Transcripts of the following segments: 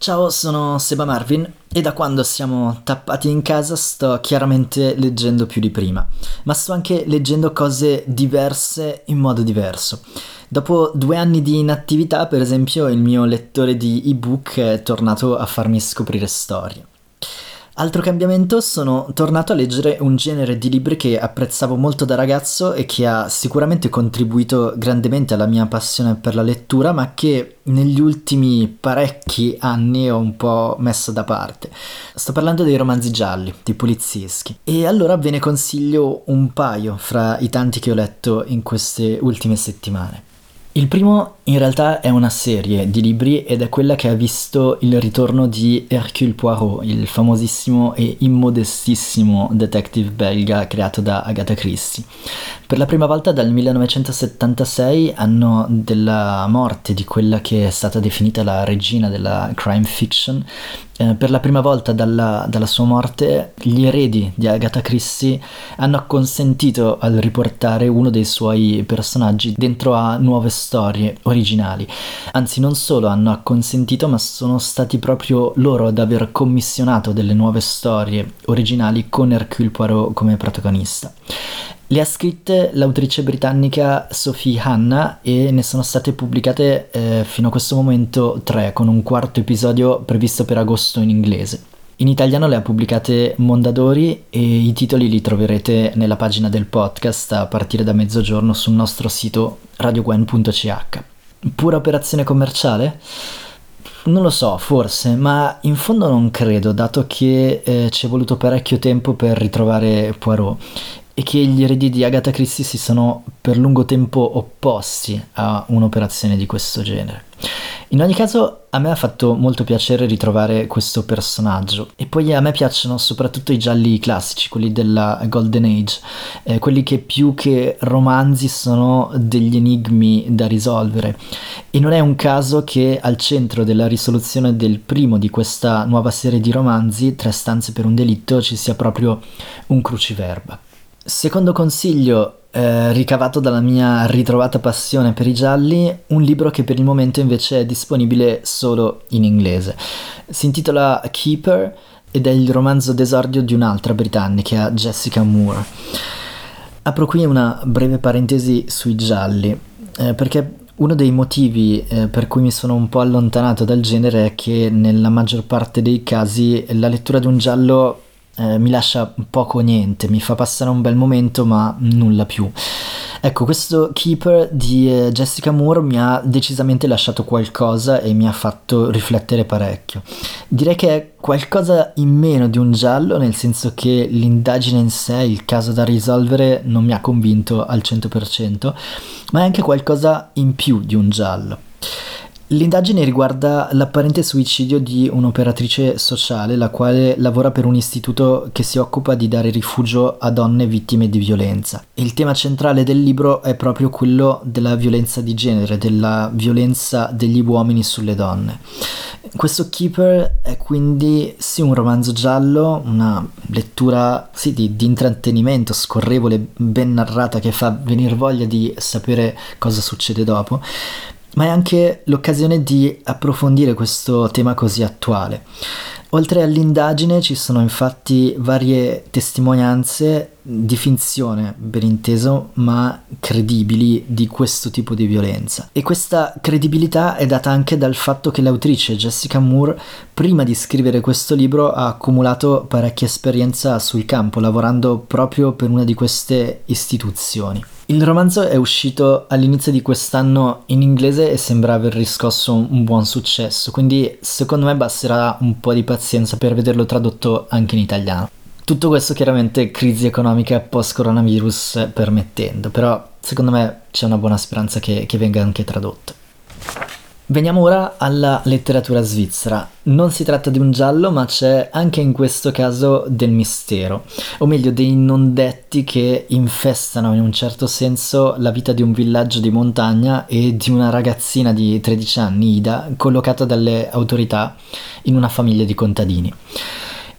Ciao, sono Seba Marvin e da quando siamo tappati in casa sto chiaramente leggendo più di prima, ma sto anche leggendo cose diverse in modo diverso. Dopo 2 anni di inattività, per esempio, il mio lettore di ebook è tornato a farmi scoprire storie. Altro cambiamento, sono tornato a leggere un genere di libri che apprezzavo molto da ragazzo e che ha sicuramente contribuito grandemente alla mia passione per la lettura, ma che negli ultimi parecchi anni ho un po' messo da parte. Sto parlando dei romanzi gialli, dei polizieschi. E allora ve ne consiglio un paio fra i tanti che ho letto in queste ultime settimane. Il primo in realtà è una serie di libri ed è quella che ha visto il ritorno di Hercule Poirot, il famosissimo e immodestissimo detective belga creato da Agatha Christie. Per la prima volta dal 1976, anno della morte di quella che è stata definita la regina della crime fiction, per la prima volta dalla sua morte, gli eredi di Agatha Christie hanno acconsentito al riportare uno dei suoi personaggi dentro a nuove storie originali. Anzi, non solo hanno acconsentito, ma sono stati proprio loro ad aver commissionato delle nuove storie originali con Hercule Poirot come protagonista. Le ha scritte l'autrice britannica Sophie Hannah e ne sono state pubblicate fino a questo momento 3, con un quarto episodio previsto per agosto in inglese. In italiano le ha pubblicate Mondadori e i titoli li troverete nella pagina del podcast a partire da mezzogiorno sul nostro sito radiogwen.ch. Pura operazione commerciale? Non lo so, forse, ma in fondo non credo, dato che ci è voluto parecchio tempo per ritrovare Poirot e che gli eredi di Agatha Christie si sono per lungo tempo opposti a un'operazione di questo genere. In ogni caso, a me ha fatto molto piacere ritrovare questo personaggio, e poi a me piacciono soprattutto i gialli classici, quelli della Golden Age, quelli che più che romanzi sono degli enigmi da risolvere, e non è un caso che al centro della risoluzione del primo di questa nuova serie di romanzi, 3 stanze per un delitto, ci sia proprio un cruciverba. Secondo consiglio, ricavato dalla mia ritrovata passione per i gialli, un libro che per il momento invece è disponibile solo in inglese. Si intitola Keeper ed è il romanzo d'esordio di un'altra britannica, Jessica Moore. Apro qui una breve parentesi sui gialli, perché uno dei motivi per cui mi sono un po' allontanato dal genere è che nella maggior parte dei casi la lettura di un giallo mi lascia poco o niente, mi fa passare un bel momento ma nulla più. Ecco, questo Keeper di Jessica Moore mi ha decisamente lasciato qualcosa e mi ha fatto riflettere parecchio. Direi che è qualcosa in meno di un giallo, nel senso che l'indagine in sé, il caso da risolvere, non mi ha convinto al 100%, ma è anche qualcosa in più di un giallo. L'indagine riguarda l'apparente suicidio di un'operatrice sociale, la quale lavora per un istituto che si occupa di dare rifugio a donne vittime di violenza. Il tema centrale del libro è proprio quello della violenza di genere, della violenza degli uomini sulle donne. Questo Keeper è quindi sì un romanzo giallo, una lettura sì di intrattenimento, scorrevole, ben narrata, che fa venire voglia di sapere cosa succede dopo, ma è anche l'occasione di approfondire questo tema così attuale. Oltre all'indagine ci sono infatti varie testimonianze di finzione, ben inteso, ma credibili, di questo tipo di violenza. E questa credibilità è data anche dal fatto che l'autrice Jessica Moore, prima di scrivere questo libro, ha accumulato parecchia esperienza sul campo, lavorando proprio per una di queste istituzioni. Il romanzo è uscito all'inizio di quest'anno in inglese e sembra aver riscosso un buon successo, quindi secondo me basterà un po' di pazienza per vederlo tradotto anche in italiano. Tutto questo chiaramente crisi economica post-coronavirus permettendo, però secondo me c'è una buona speranza che venga anche tradotto. Veniamo ora alla letteratura svizzera. Non si tratta di un giallo, ma c'è anche in questo caso del mistero, o meglio dei non detti che infestano in un certo senso la vita di un villaggio di montagna e di una ragazzina di 13 anni, Ida, collocata dalle autorità in una famiglia di contadini.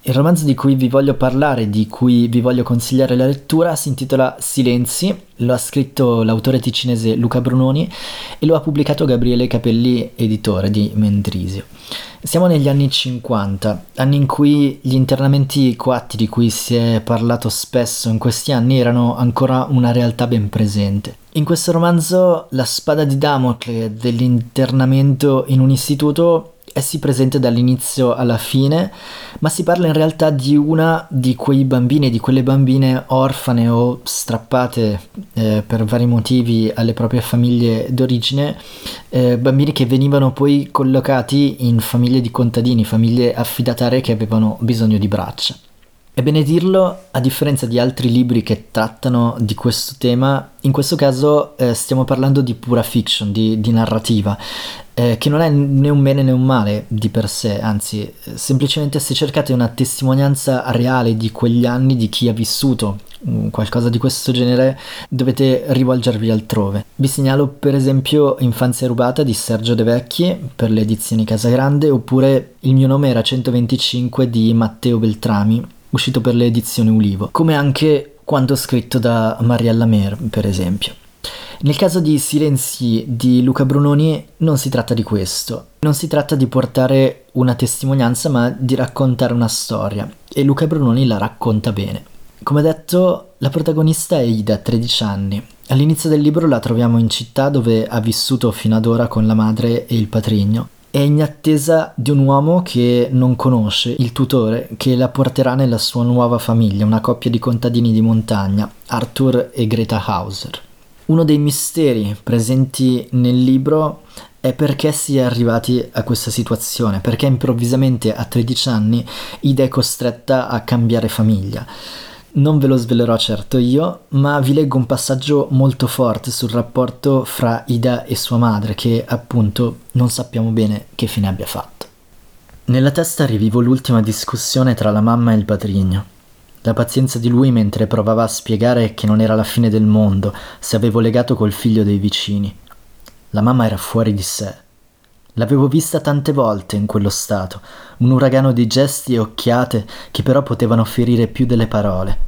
Il romanzo di cui vi voglio parlare, di cui vi voglio consigliare la lettura, si intitola Silenzi, lo ha scritto l'autore ticinese Luca Brunoni e lo ha pubblicato Gabriele Capelli, editore di Mendrisio. Siamo negli anni 50, anni in cui gli internamenti coatti di cui si è parlato spesso in questi anni erano ancora una realtà ben presente. In questo romanzo la spada di Damocle dell'internamento in un istituto è sì presente dall'inizio alla fine, ma si parla in realtà di una di quei bambini, di quelle bambine orfane o strappate per vari motivi alle proprie famiglie d'origine, bambini che venivano poi collocati in famiglie di contadini, famiglie affidatarie che avevano bisogno di braccia. È bene dirlo, a differenza di altri libri che trattano di questo tema, in questo caso stiamo parlando di pura fiction, di narrativa, che non è né un bene né un male di per sé, anzi, semplicemente se cercate una testimonianza reale di quegli anni, di chi ha vissuto qualcosa di questo genere, dovete rivolgervi altrove. Vi segnalo per esempio Infanzia rubata di Sergio De Vecchi per le edizioni Casagrande, oppure Il mio nome era 125 di Matteo Beltrami, uscito per le edizioni Ulivo, come anche quanto scritto da Mariella Mer, per esempio. Nel caso di Silenzi di Luca Brunoni non si tratta di questo, non si tratta di portare una testimonianza ma di raccontare una storia, e Luca Brunoni la racconta bene. Come detto, la protagonista è Ida, 13 anni. All'inizio del libro la troviamo in città dove ha vissuto fino ad ora con la madre e il patrigno. È in attesa di un uomo che non conosce, il tutore, che la porterà nella sua nuova famiglia, una coppia di contadini di montagna, Arthur e Greta Hauser. Uno dei misteri presenti nel libro è perché si è arrivati a questa situazione, perché improvvisamente a 13 anni Ida è costretta a cambiare famiglia. Non ve lo svelerò certo io, ma vi leggo un passaggio molto forte sul rapporto fra Ida e sua madre, che appunto non sappiamo bene che fine abbia fatto. Nella testa rivivo l'ultima discussione tra la mamma e il patrigno. La pazienza di lui mentre provava a spiegare che non era la fine del mondo se avevo legato col figlio dei vicini. La mamma era fuori di sé. L'avevo vista tante volte in quello stato, un uragano di gesti e occhiate che però potevano ferire più delle parole.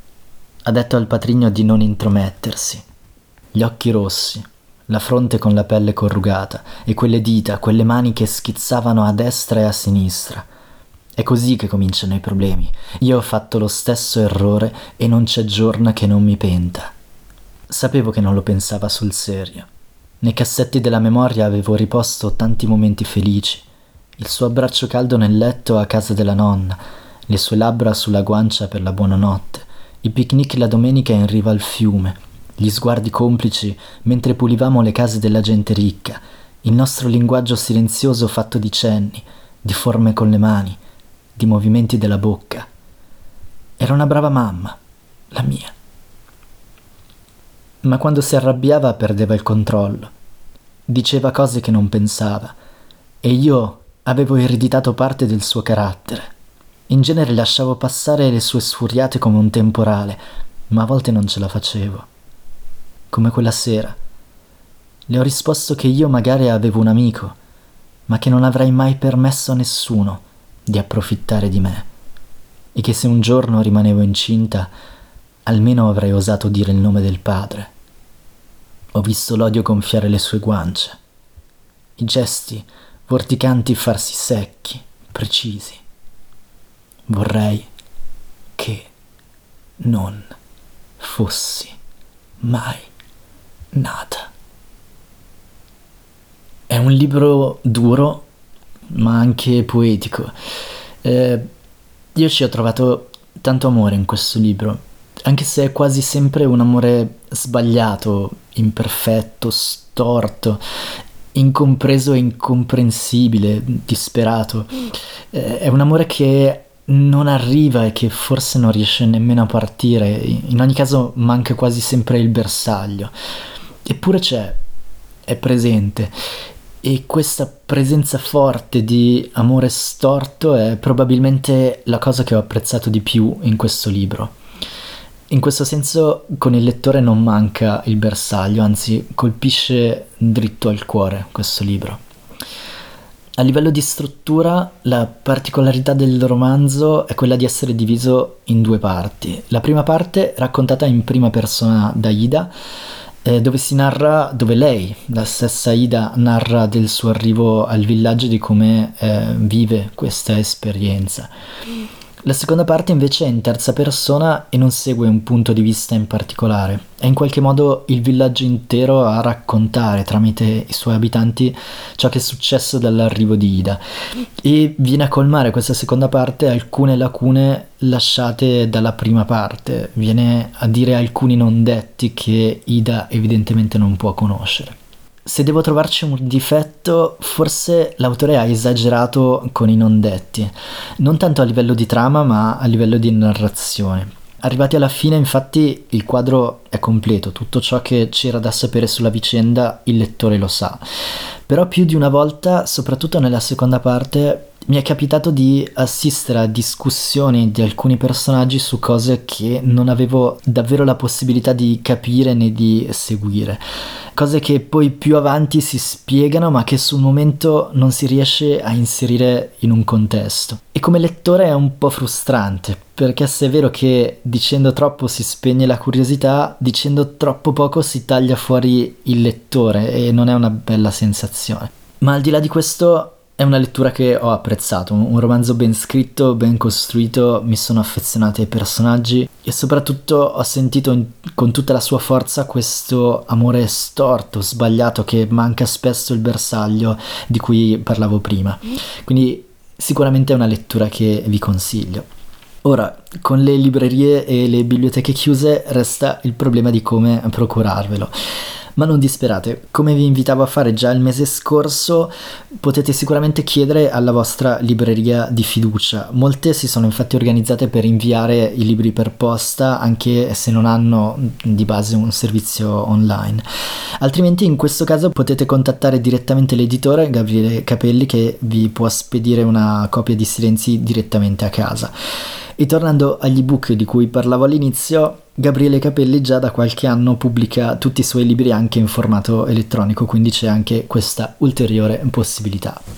Ha detto al patrigno di non intromettersi. Gli occhi rossi, la fronte con la pelle corrugata e quelle dita, quelle mani che schizzavano a destra e a sinistra. È così che cominciano i problemi. Io ho fatto lo stesso errore e non c'è giorno che non mi penta. Sapevo che non lo pensava sul serio. Nei cassetti della memoria avevo riposto tanti momenti felici. Il suo abbraccio caldo nel letto a casa della nonna, le sue labbra sulla guancia per la buonanotte, i picnic la domenica in riva al fiume, gli sguardi complici mentre pulivamo le case della gente ricca, il nostro linguaggio silenzioso fatto di cenni, di forme con le mani, di movimenti della bocca. Era una brava mamma, la mia. Ma quando si arrabbiava perdeva il controllo. Diceva cose che non pensava, e io avevo ereditato parte del suo carattere. In genere lasciavo passare le sue sfuriate come un temporale, ma a volte non ce la facevo. Come quella sera. Le ho risposto che io magari avevo un amico, ma che non avrei mai permesso a nessuno di approfittare di me, e che se un giorno rimanevo incinta, almeno avrei osato dire il nome del padre. Ho visto l'odio gonfiare le sue guance, i gesti vorticanti farsi secchi, precisi. Vorrei che non fossi mai nata. È un libro duro, ma anche poetico. Io ci ho trovato tanto amore in questo libro, anche se è quasi sempre un amore sbagliato, imperfetto, storto, incompreso e incomprensibile, disperato. È un amore che non arriva e che forse non riesce nemmeno a partire. In ogni caso manca quasi sempre il bersaglio. Eppure c'è, è presente. E questa presenza forte di amore storto è probabilmente la cosa che ho apprezzato di più in questo libro. In questo senso con il lettore non manca il bersaglio, anzi colpisce dritto al cuore questo libro. A livello di struttura, la particolarità del romanzo è quella di essere diviso in due parti. La prima parte raccontata in prima persona da Ida, dove lei, la stessa Ida, narra del suo arrivo al villaggio e di come vive questa esperienza. La seconda parte invece è in terza persona e non segue un punto di vista in particolare. È in qualche modo il villaggio intero a raccontare tramite i suoi abitanti ciò che è successo dall'arrivo di Ida, e viene a colmare questa seconda parte alcune lacune lasciate dalla prima parte, viene a dire alcuni non detti che Ida evidentemente non può conoscere. Se devo trovarci un difetto, forse l'autore ha esagerato con i non detti, non tanto a livello di trama ma a livello di narrazione. Arrivati alla fine, infatti, il quadro è completo, tutto ciò che c'era da sapere sulla vicenda il lettore lo sa. Però più di una volta, soprattutto nella seconda parte, mi è capitato di assistere a discussioni di alcuni personaggi su cose che non avevo davvero la possibilità di capire né di seguire. Cose che poi più avanti si spiegano ma che sul momento non si riesce a inserire in un contesto. E come lettore è un po' frustrante, perché se è vero che dicendo troppo si spegne la curiosità, dicendo troppo poco si taglia fuori il lettore e non è una bella sensazione. Ma al di là di questo è una lettura che ho apprezzato, un romanzo ben scritto, ben costruito, mi sono affezionato ai personaggi e soprattutto ho sentito con tutta la sua forza questo amore storto, sbagliato, che manca spesso il bersaglio di cui parlavo prima. Quindi sicuramente è una lettura che vi consiglio. Ora, con le librerie e le biblioteche chiuse resta il problema di come procurarvelo. Ma non disperate, come vi invitavo a fare già il mese scorso, potete sicuramente chiedere alla vostra libreria di fiducia. Molte si sono infatti organizzate per inviare i libri per posta, anche se non hanno di base un servizio online. Altrimenti in questo caso potete contattare direttamente l'editore Gabriele Capelli, che vi può spedire una copia di Silenzi direttamente a casa. E tornando agli ebook di cui parlavo all'inizio, Gabriele Capelli già da qualche anno pubblica tutti i suoi libri anche in formato elettronico, quindi c'è anche questa ulteriore possibilità.